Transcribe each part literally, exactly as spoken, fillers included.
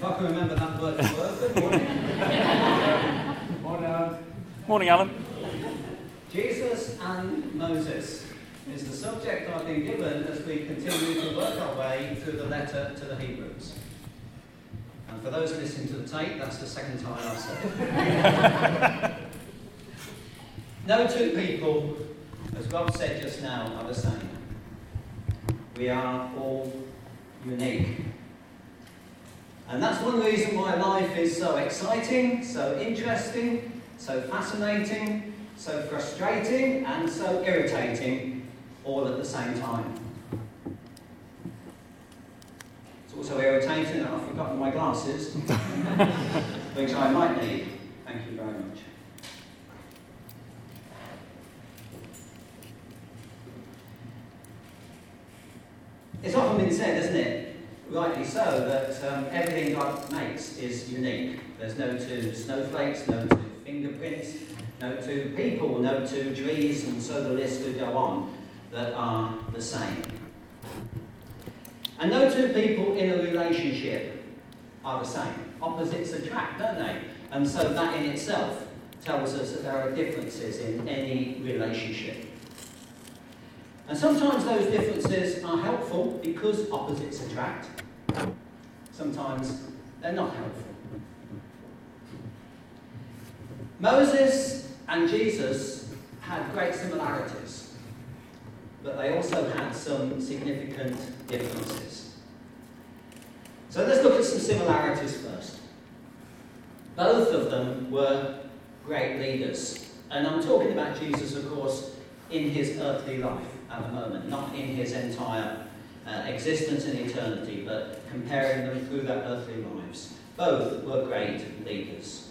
If I can remember that word to work. Good morning. Morning, Alan. Morning, Alan. Jesus and Moses is the subject I've been given as we continue to work our way through the letter to the Hebrews. And for those listening to the tape, that's the second time I've said it. No two people, as Rob said just now, are the same. We are all unique. And that's one reason why life is so exciting, so interesting, so fascinating, so frustrating, and so irritating, all at the same time. It's also irritating that I've forgotten my glasses, which I might need. Thank you very much. It's often been said, isn't it, rightly so, that um, everything God makes is unique. There's no two snowflakes, no two fingerprints, no two people, no two trees, and so the list could go on, that are the same. And no two people in a relationship are the same. Opposites attract, don't they? And so that in itself tells us that there are differences in any relationship. And sometimes those differences are helpful because opposites attract. Sometimes they're not helpful. Moses and Jesus had great similarities, but they also had some significant differences. So let's look at some similarities first. Both of them were great leaders. And I'm talking about Jesus, of course, in his earthly life at the moment, not in his entire uh, existence and eternity, but comparing them through their earthly lives. Both were great leaders.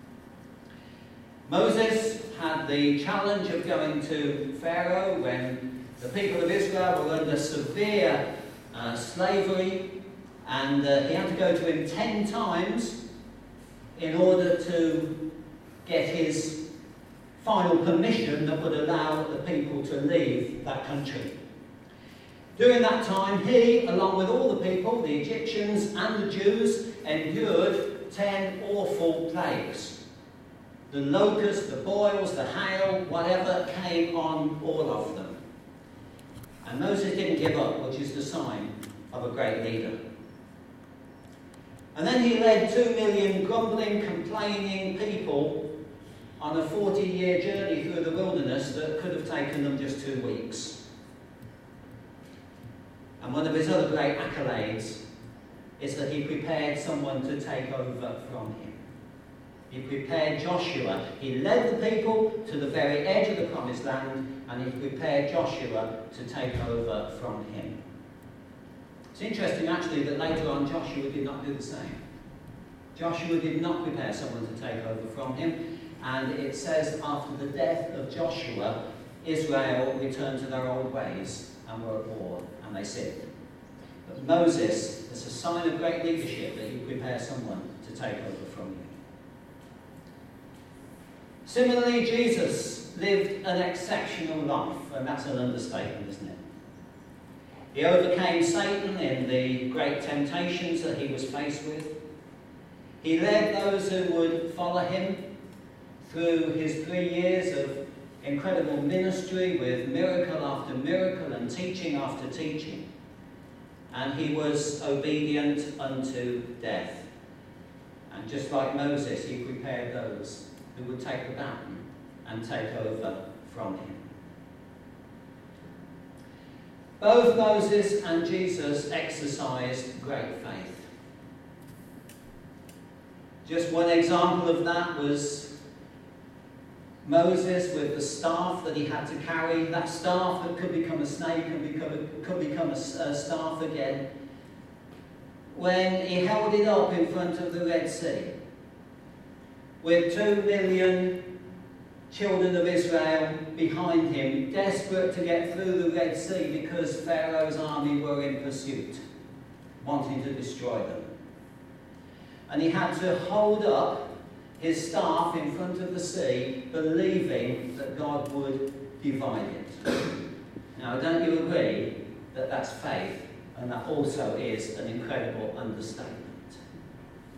Moses had the challenge of going to Pharaoh when the people of Israel were under severe uh, slavery, and uh, he had to go to him ten times in order to get his final permission that would allow the people to leave that country. During that time, he, along with all the people, the Egyptians and the Jews, endured ten awful plagues. The locusts, the boils, the hail, whatever came on all of them. And Moses didn't give up, which is the sign of a great leader. And then he led two million grumbling, complaining people on a forty-year journey through the wilderness that could have taken them just two weeks. And one of his other great accolades is that he prepared someone to take over from him. He prepared Joshua. He led the people to the very edge of the promised land, and he prepared Joshua to take over from him. It's interesting, actually, that later on Joshua did not do the same. Joshua did not prepare someone to take over from him. And it says after the death of Joshua, Israel returned to their old ways and were at war, and they sinned. But Moses, it's a sign of great leadership that he prepares someone to take over from him. Similarly, Jesus lived an exceptional life, and that's an understatement, isn't it? He overcame Satan in the great temptations that he was faced with. He led those who would follow him through his three years of incredible ministry with miracle after miracle and teaching after teaching. And he was obedient unto death. And just like Moses, he prepared those who would take the baton and take over from him. Both Moses and Jesus exercised great faith. Just one example of that was Moses with the staff that he had to carry, that staff that could become a snake and become a, could become a, a staff again. When he held it up in front of the Red Sea, with two million children of Israel behind him, desperate to get through the Red Sea because Pharaoh's army were in pursuit, wanting to destroy them. And he had to hold up his staff in front of the sea, believing that God would divide it. Now, don't you agree that that's faith, and that also is an incredible understatement?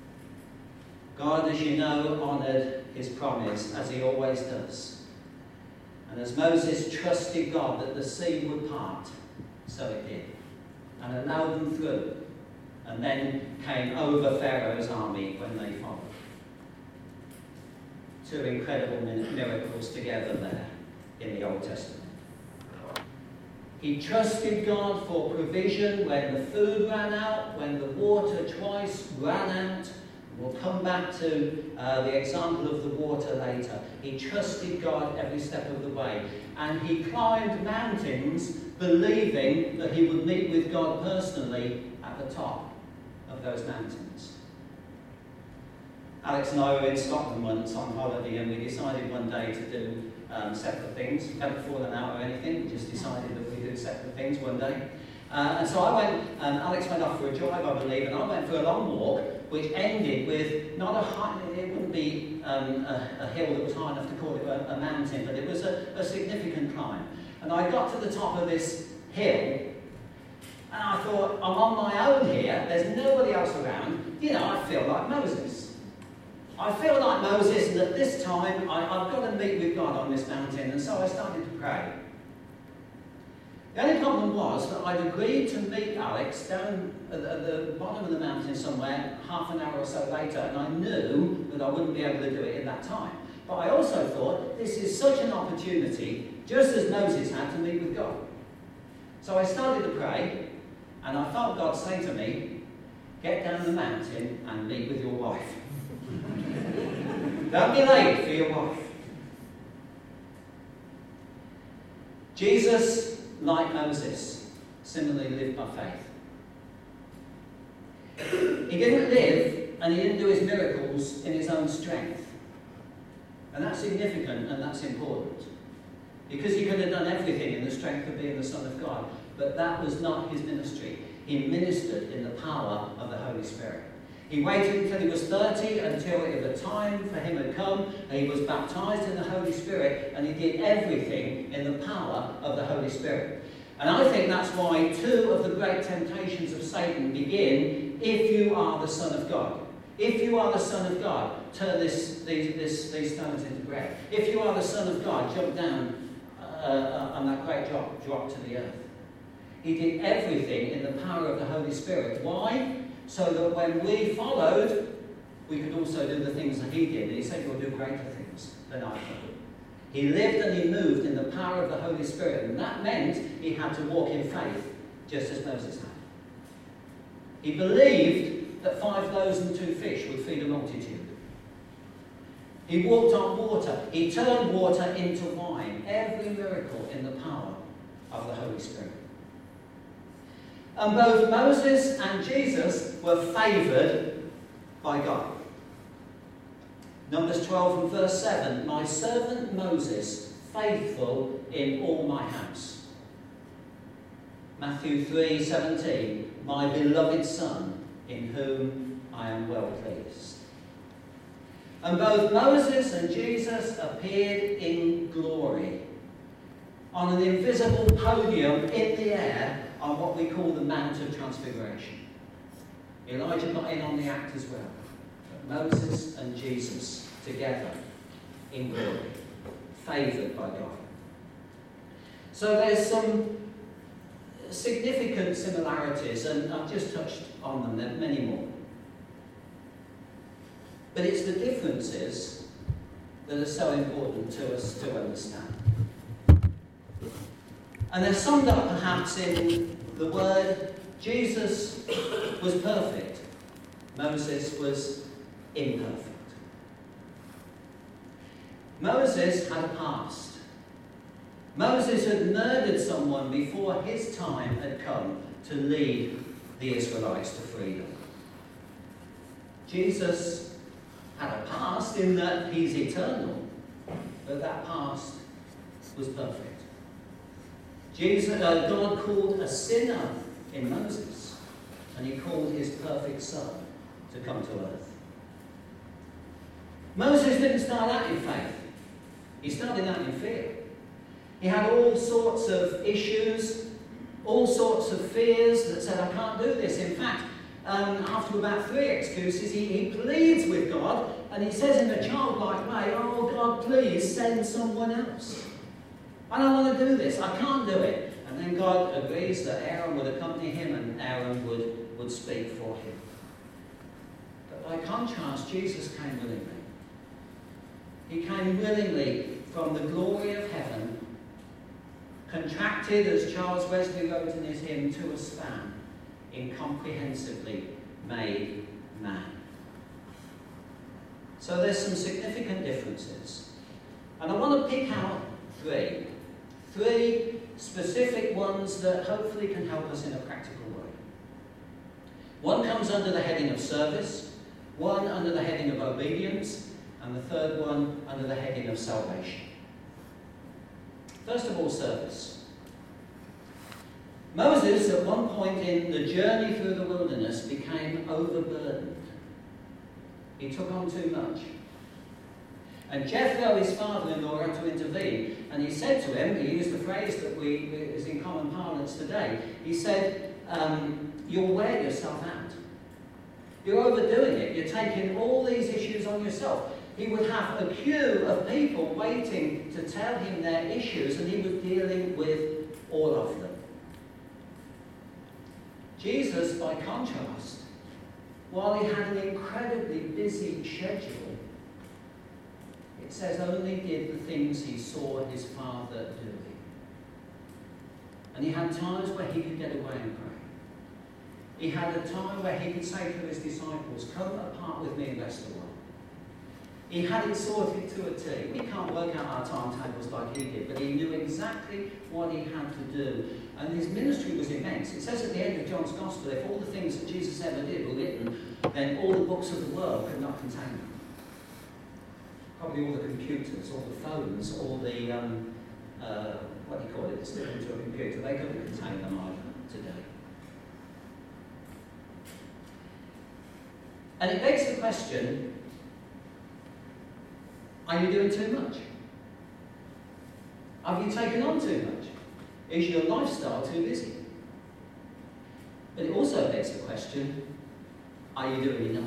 God, as you know, honoured his promise, as he always does. And as Moses trusted God that the sea would part, so it did, and allowed them through, and then came over Pharaoh's army when they followed. Two incredible miracles together there in the Old Testament. He trusted God for provision when the food ran out, when the water twice ran out. We'll come back to uh, the example of the water later. He trusted God every step of the way. And he climbed mountains believing that he would meet with God personally at the top of those mountains. Alex and I were in Scotland once on holiday, and we decided one day to do um, separate things. We haven't fallen out or anything, we just decided that we do separate things one day. Uh, and so I went, um, Alex went off for a drive, I believe, and I went for a long walk, which ended with not a high, it wouldn't be um, a, a hill that was high enough to call it a, a mountain, but it was a, a significant climb. And I got to the top of this hill, and I thought, I'm on my own here, there's nobody else around, you know, I feel like Moses. I feel like Moses, and at this time, I, I've got to meet with God on this mountain, and so I started to pray. The only problem was that I'd agreed to meet Alex down at the, at the bottom of the mountain somewhere half an hour or so later, and I knew that I wouldn't be able to do it in that time. But I also thought, this is such an opportunity, just as Moses had, to meet with God. So I started to pray, and I felt God say to me, get down the mountain and meet with your wife. Don't be late for your wife. Jesus, like Moses, similarly lived by faith. He didn't live and he didn't do his miracles in his own strength. And that's significant and that's important. Because he could have done everything in the strength of being the Son of God. But that was not his ministry. He ministered in the power of the Holy Spirit. He waited until he was thirty, until the time for him had come, and he was baptized in the Holy Spirit, and he did everything in the power of the Holy Spirit. And I think that's why two of the great temptations of Satan begin, if you are the Son of God. If you are the Son of God, turn this, these, this, these stones into bread. If you are the Son of God, jump down uh, uh, on that great drop, drop to the earth. He did everything in the power of the Holy Spirit. Why? So that when we followed, we could also do the things that he did. And he said, you'll do greater things than I can do. He lived and he moved in the power of the Holy Spirit. And that meant he had to walk in faith, just as Moses had. He believed that five loaves and two fish would feed a multitude. He walked on water. He turned water into wine. Every miracle in the power of the Holy Spirit. And both Moses and Jesus were favoured by God. Numbers twelve and verse seven, my servant Moses, faithful in all my house. Matthew three seventeen, my beloved Son, in whom I am well pleased. And both Moses and Jesus appeared in glory on an invisible podium in the air on what we call the Mount of Transfiguration. Elijah got in on the act as well. But Moses and Jesus together in glory, favoured by God. So there's some significant similarities, and I've just touched on them, there are many more. But it's the differences that are so important to us to understand. And they're summed up perhaps in the word, Jesus was perfect, Moses was imperfect. Moses had a past. Moses had murdered someone before his time had come to lead the Israelites to freedom. Jesus had a past in that he's eternal, but that past was perfect. Jesus, uh, God called a sinner in Moses, and he called his perfect Son to come to earth. Moses didn't start out in faith. He started out in fear. He had all sorts of issues, all sorts of fears that said, I can't do this. In fact, um, after about three excuses, he, he pleads with God, and he says in a childlike way, "Oh God, please send someone else. I don't want to do this. I can't do it." And then God agrees that Aaron would accompany him, and Aaron would, would speak for him. But by contrast, Jesus came willingly. He came willingly from the glory of heaven, contracted, as Charles Wesley wrote in his hymn, to a span, incomprehensibly made man. So there's some significant differences. And I want to pick out three. Three specific ones that hopefully can help us in a practical way. One comes under the heading of service, one under the heading of obedience, and the third one under the heading of salvation. First of all, service. Moses, at one point in the journey through the wilderness, became overburdened. He took on too much. And Jethro, his father-in-law, had to intervene. And he said to him, he used the phrase that we is in common parlance today, he said, um, "You'll wear yourself out. You're overdoing it. You're taking all these issues on yourself." He would have a queue of people waiting to tell him their issues, and he was dealing with all of them. Jesus, by contrast, while he had an incredibly busy schedule, it says only did the things he saw his Father doing. And he had times where he could get away and pray. He had a time where he could say to his disciples, "Come apart with me and rest a while." He had it sorted to a T. We can't work out our timetables like he did, but he knew exactly what he had to do. And his ministry was immense. It says at the end of John's Gospel, if all the things that Jesus ever did were written, then all the books of the world could not contain them. Probably all the computers, all the phones, all the, um, uh, what do you call it, it's still into a computer, they couldn't contain them either today. And it begs the question, are you doing too much? Have you taken on too much? Is your lifestyle too busy? But it also begs the question, are you doing enough?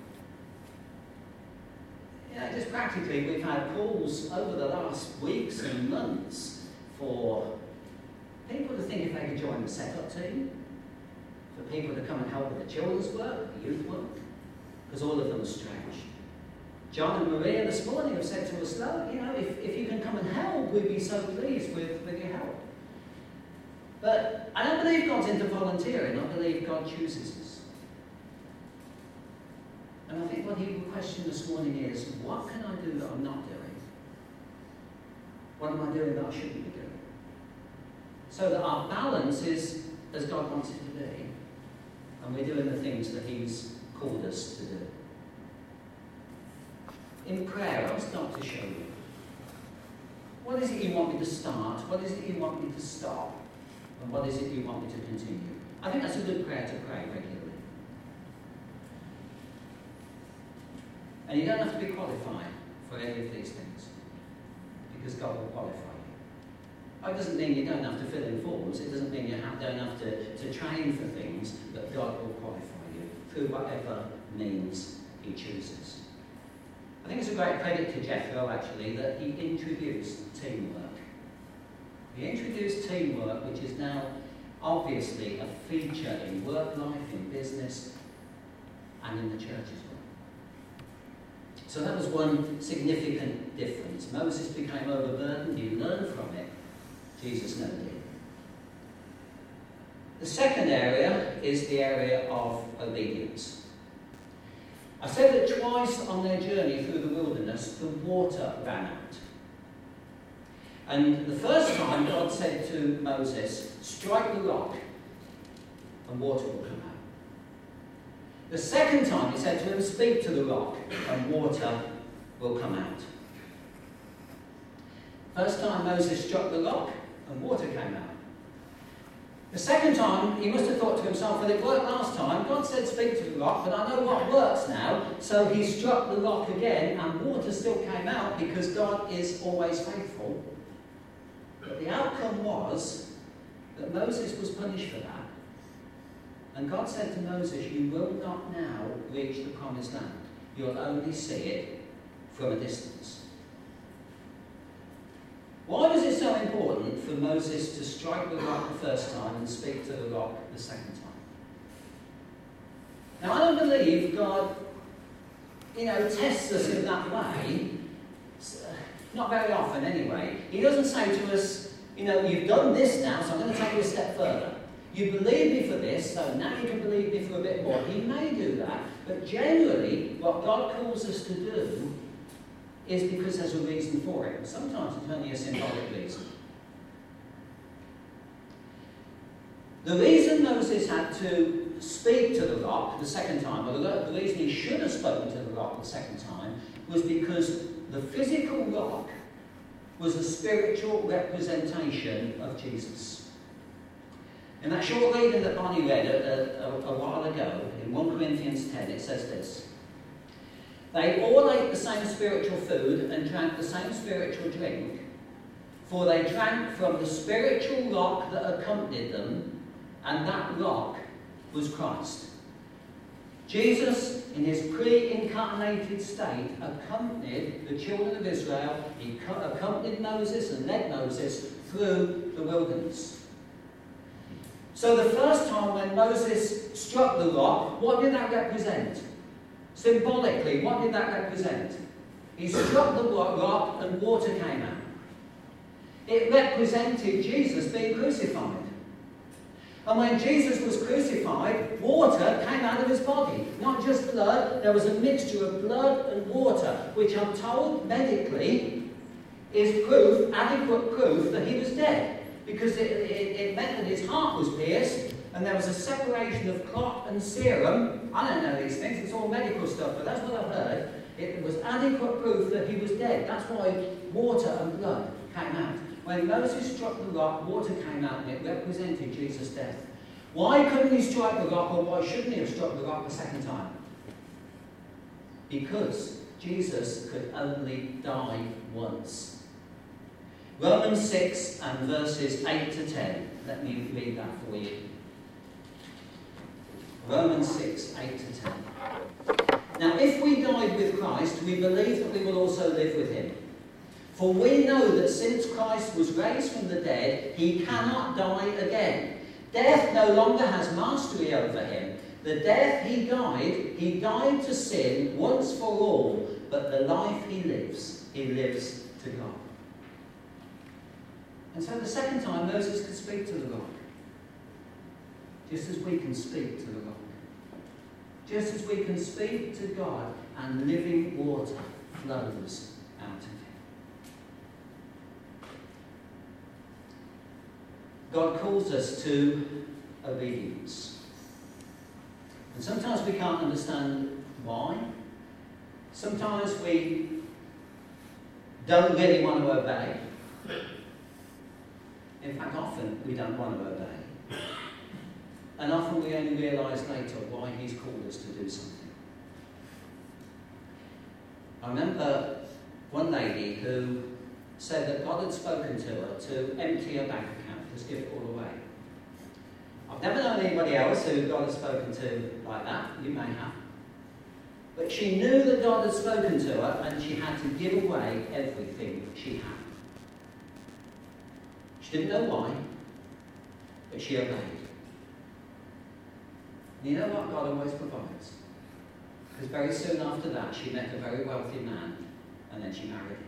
Yeah, just practically, we've had calls over the last weeks and months for people to think if they could join the setup team, for people to come and help with the children's work, the youth work, because all of them are stretched. John and Maria this morning have said to us, "No, you know, if, if you can come and help, we'd be so pleased with, with your help." But I don't believe God's into volunteering. I believe God chooses us. And I think what he would question this morning is, what can I do that I'm not doing? What am I doing that I shouldn't be doing? So that our balance is as God wants it to be. And we're doing the things that he's called us to do. In prayer, I'll start to show you. What is it you want me to start? What is it you want me to stop? And what is it you want me to continue? I think that's a good prayer to pray regularly. And you don't have to be qualified for any of these things, because God will qualify you. That doesn't mean you don't have to fill in forms. It doesn't mean you have, don't have to, to train for things, but God will qualify you through whatever means he chooses. I think it's a great credit to Jethro, actually, that he introduced teamwork. He introduced teamwork, which is now obviously a feature in work life, in business, and in the church as well. So that was one significant difference. Moses became overburdened. He learned from it. Jesus never did. The second area is the area of obedience. I said that twice on their journey through the wilderness, the water ran out. And the first time, God said to Moses, "Strike the rock, and water will come out." The second time, he said to him, "Speak to the rock, and water will come out." First time, Moses struck the rock, and water came out. The second time, he must have thought to himself, well, it worked last time. God said speak to the rock, but I know what works now. So he struck the rock again, and water still came out because God is always faithful. But the outcome was that Moses was punished for that. And God said to Moses, you will not now reach the promised land. You'll only see it from a distance. Why was it so important for Moses to strike the rock the first time and speak to the rock the second time? Now, I don't believe God, you know, tests us in that way. Not very often, anyway. He doesn't say to us, you know, you've done this now, so I'm going to take you a step further. You believe me for this, so now you can believe me for a bit more. He may do that, but generally, what God calls us to do is because there's a reason for it. Sometimes it's only a symbolic reason. The reason Moses had to speak to the rock the second time, or the, the reason he should have spoken to the rock the second time, was because the physical rock was a spiritual representation of Jesus. In that short reading that Bonnie read a, a, a while ago, in First Corinthians ten, it says this: they all ate the same spiritual food and drank the same spiritual drink, for they drank from the spiritual rock that accompanied them, and that rock was Christ. Jesus, in his pre-incarnated state, accompanied the children of Israel. He accompanied Moses and led Moses through the wilderness. So the first time when Moses struck the rock, what did that represent? Symbolically, what did that represent? He struck the rock and water came out. It represented Jesus being crucified. And when Jesus was crucified, water came out of his body. Not just blood, there was a mixture of blood and water, which I'm told medically is proof, adequate proof that he was dead. Because it, it, it meant that his heart was pierced, and there was a separation of clot and serum. I don't know these things, it's all medical stuff, but that's what I've heard. It was adequate proof that he was dead. That's why water and blood came out. When Moses struck the rock, water came out and it represented Jesus' death. Why couldn't he strike the rock, or why shouldn't he have struck the rock the second time? Because Jesus could only die once. Romans six and verses eight to ten. Let me read that for you. Romans six, eight to ten. Now, if we died with Christ, we believe that we will also live with him. For we know that since Christ was raised from the dead, he cannot die again. Death no longer has mastery over him. The death he died, he died to sin once for all, but the life he lives, he lives to God. And so the second time, Moses could speak to the rock, just as we can speak to the rock. Just as we can speak to God, and living water flows out of him. God calls us to obedience. And sometimes we can't understand why. Sometimes we don't really want to obey. In fact, often we don't want to obey. And often we only realise later why he's called us to do something. I remember one lady who said that God had spoken to her to empty her bank account, just give it all away. I've never known anybody else who God has spoken to like that. You may have. But she knew that God had spoken to her, and she had to give away everything she had. She didn't know why, but she obeyed. And you know what? God always provides. Because very soon after that, she met a very wealthy man, and then she married him.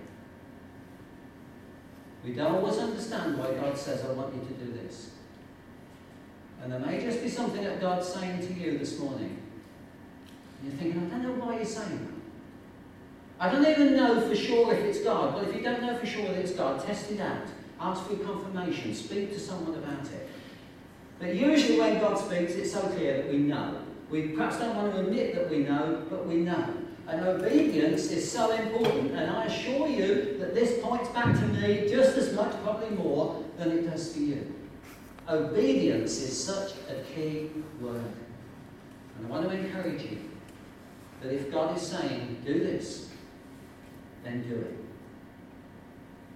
We don't always understand why God says, I want you to do this. And there may just be something that God's saying to you this morning. And you're thinking, I don't know why you're saying that. I don't even know for sure if it's God. Well, if you don't know for sure that it's God, test it out. Ask for confirmation. Speak to someone about it. But usually when God speaks, it's so clear that we know. We perhaps don't want to admit that we know, but we know. And obedience is so important. And I assure you that this points back to me just as much, probably more, than it does to you. Obedience is such a key word. And I want to encourage you that if God is saying, do this, then do it.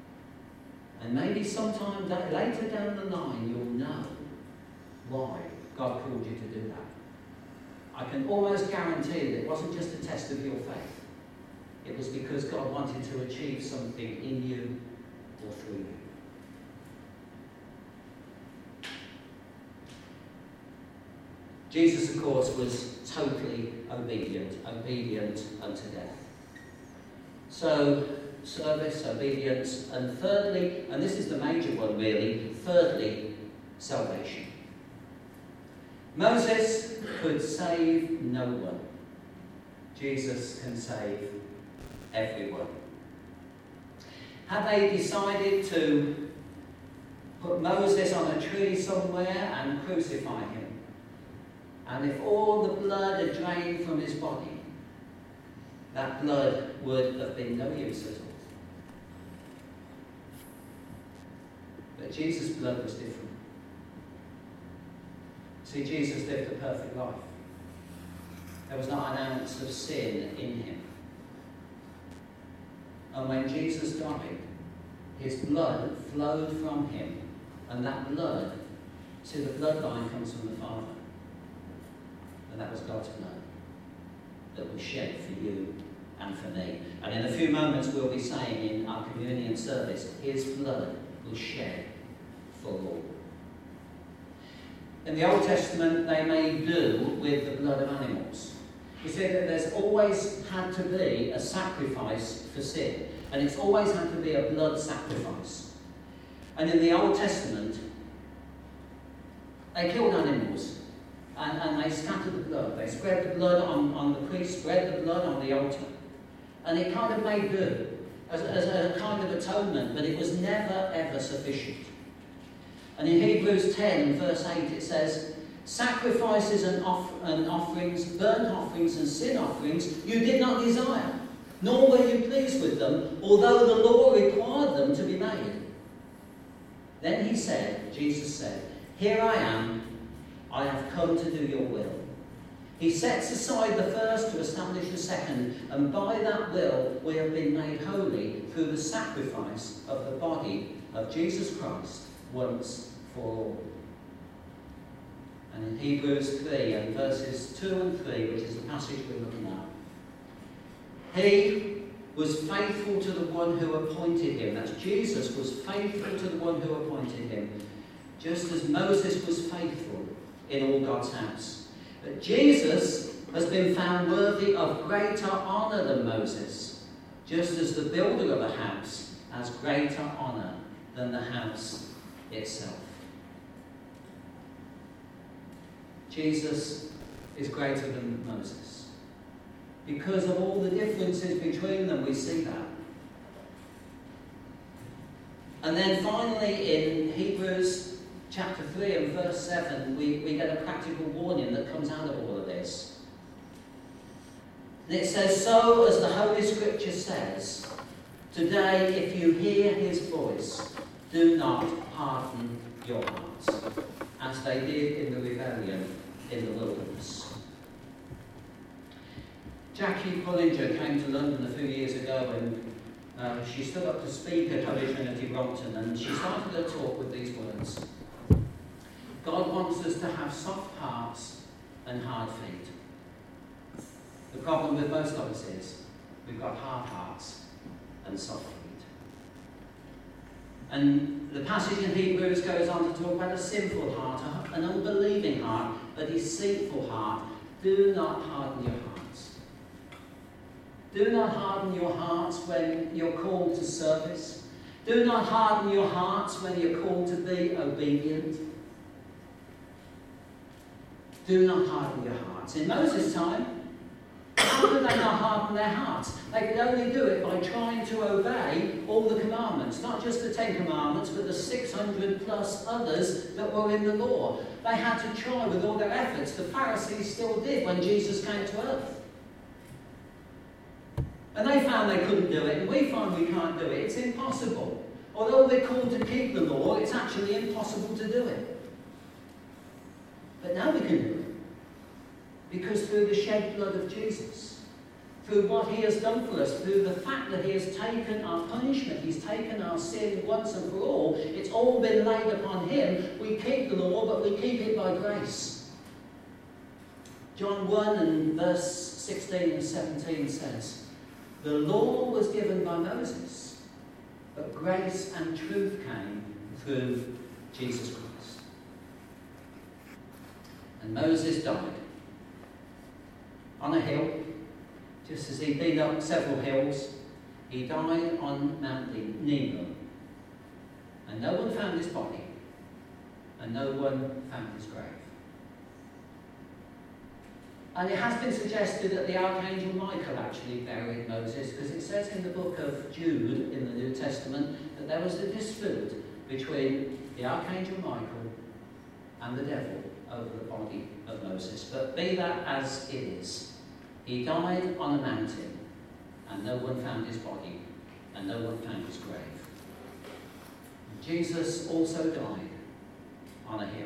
And maybe sometime later down the line, you'll know why God called you to do that. I can almost guarantee that it wasn't just a test of your faith. It was because God wanted to achieve something in you or through you. Jesus, of course, was totally obedient, obedient unto death. So, service, obedience, and thirdly, and this is the major one really, thirdly, salvation. Moses could save no one. Jesus can save everyone. Had they decided to put Moses on a tree somewhere and crucify him, and if all the blood had drained from his body, that blood would have been no use at all. But Jesus' blood was different. See, Jesus lived a perfect life. There was not an ounce of sin in him. And when Jesus died, his blood flowed from him, and that blood, see, the bloodline comes from the Father. And that was God's blood that was shed for you and for me. And in a few moments we'll be saying in our communion service, his blood was shed for all. In the Old Testament, they made do with the blood of animals. You see that there's always had to be a sacrifice for sin. And it's always had to be a blood sacrifice. And in the Old Testament, they killed animals. And, and they scattered the blood. They spread the blood on, on the priest, spread the blood on the altar. And it kind of made do as, as a kind of atonement, but it was never, ever sufficient. And in Hebrews ten, verse eight, it says, sacrifices and, off- and offerings, burnt offerings and sin offerings, you did not desire, nor were you pleased with them, although the law required them to be made. Then he said, Jesus said, here I am, I have come to do your will. He sets aside the first to establish the second, and by that will we have been made holy through the sacrifice of the body of Jesus Christ once for all. And in Hebrews three and verses two and three, which is the passage we're looking at, he was faithful to the one who appointed him. That's Jesus was faithful to the one who appointed him, just as Moses was faithful in all God's house. But Jesus has been found worthy of greater honour than Moses, just as the builder of a house has greater honour than the house itself. Jesus is greater than Moses. Because of all the differences between them, we see that. And then finally in Hebrews chapter three and verse seven, we, we get a practical warning that comes out of all of this. And it says, so as the Holy Scripture says, today if you hear his voice, do not harden your hearts, as they did in the rebellion in the wilderness. Jackie Pullinger came to London a few years ago and uh, she stood up to speak at Holy Trinity Brompton, and she started her talk with these words. God wants us to have soft hearts and hard feet. The problem with most of us is we've got hard hearts and soft feet. And the passage in Hebrews goes on to talk about a sinful heart, an unbelieving heart, a deceitful heart. Do not harden your hearts. Do not harden your hearts when you're called to service. Do not harden your hearts when you're called to be obedient. Do not harden your hearts. In Moses' time, how could they not harden their hearts? They could only do it by trying to obey all the commandments, not just the Ten Commandments, but the six hundred plus others that were in the law. They had to try with all their efforts. The Pharisees still did when Jesus came to earth. And they found they couldn't do it, and we find we can't do it. It's impossible. Although we're called to keep the law, it's actually impossible to do it. But now we can do it. Because through the shed blood of Jesus, through what he has done for us, through the fact that he has taken our punishment, he's taken our sin once and for all, it's all been laid upon him. We keep the law, but we keep it by grace. John one and verse sixteen and seventeen says, "The law was given by Moses, but grace and truth came through Jesus Christ." And Moses died on a hill, just as he'd been up several hills. He died on Mount Nebo. And no one found his body, and no one found his grave. And it has been suggested that the Archangel Michael actually buried Moses, because it says in the book of Jude in the New Testament that there was a dispute between the Archangel Michael and the devil over the body of Moses. But be that as it is, he died on a mountain, and no one found his body, and no one found his grave. Jesus also died on a hill.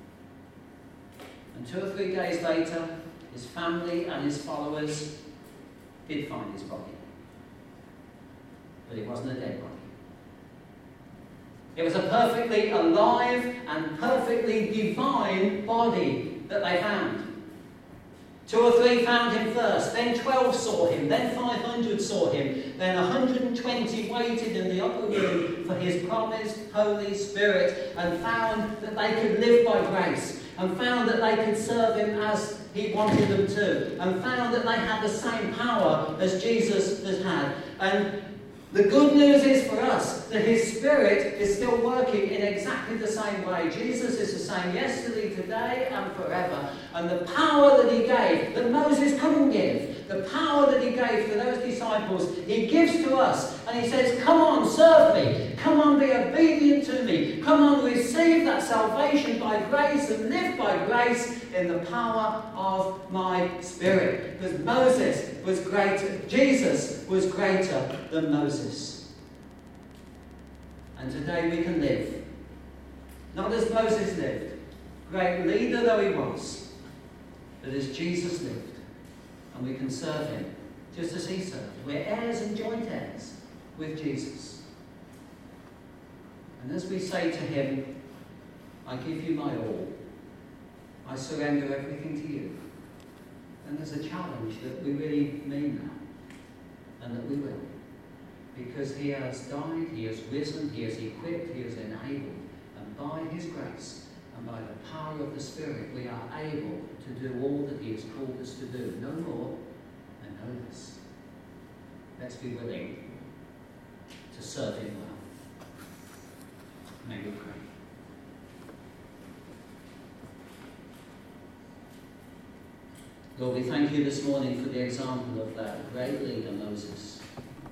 And two or three days later, his family and his followers did find his body. But it wasn't a dead body. It was a perfectly alive and perfectly divine body that they found. Two or three found him first, then twelve saw him, then five hundred saw him, then one hundred twenty waited in the upper room for his promised Holy Spirit, and found that they could live by grace, and found that they could serve him as he wanted them to, and found that they had the same power as Jesus has had. And the good news is for us that his Spirit is still working in exactly the same way. Jesus is the same yesterday, today, and forever. And the power that he gave, that Moses couldn't give, the power that he gave to those disciples, he gives to us. And he says, come on, serve me. Come on, be obedient to me. Come on, receive that salvation by grace and live by grace in the power of my Spirit. Because Moses was greater, Jesus was greater than Moses. And today we can live, not as Moses lived, great leader though he was, but as Jesus lived. And we can serve him just as he served. We're heirs and joint heirs with Jesus. And as we say to him, I give you my all, I surrender everything to you. And there's a challenge that we really mean that, and that we will. Because he has died, he has risen, he has equipped, he has enabled. And by his grace and by the power of the Spirit, we are able to do all that he has called us to do. No more and no less. Let's be willing to serve him well. May we pray. Lord, we thank you this morning for the example of that great leader, Moses.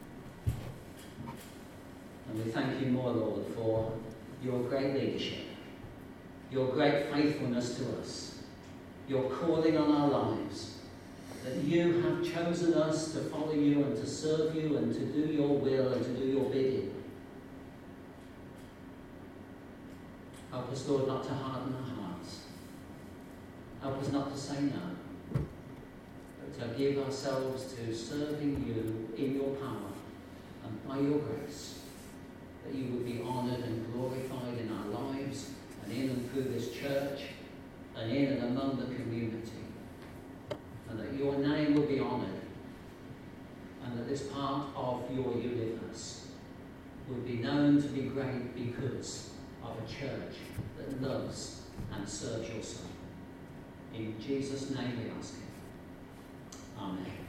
And we thank you more, Lord, for your great leadership, your great faithfulness to us, your calling on our lives, that you have chosen us to follow you and to serve you and to do your will and to do your bidding. Help us, Lord, not to harden our hearts. Help us not to say no, but to give ourselves to serving you in your power and by your grace, that you would be honoured and glorified in our lives and in and through this church and in and among the community, and that your name will be honoured, and that this part of your universe would be known to be great because of a church that loves and serves your Son. In Jesus' name we ask it. Amen.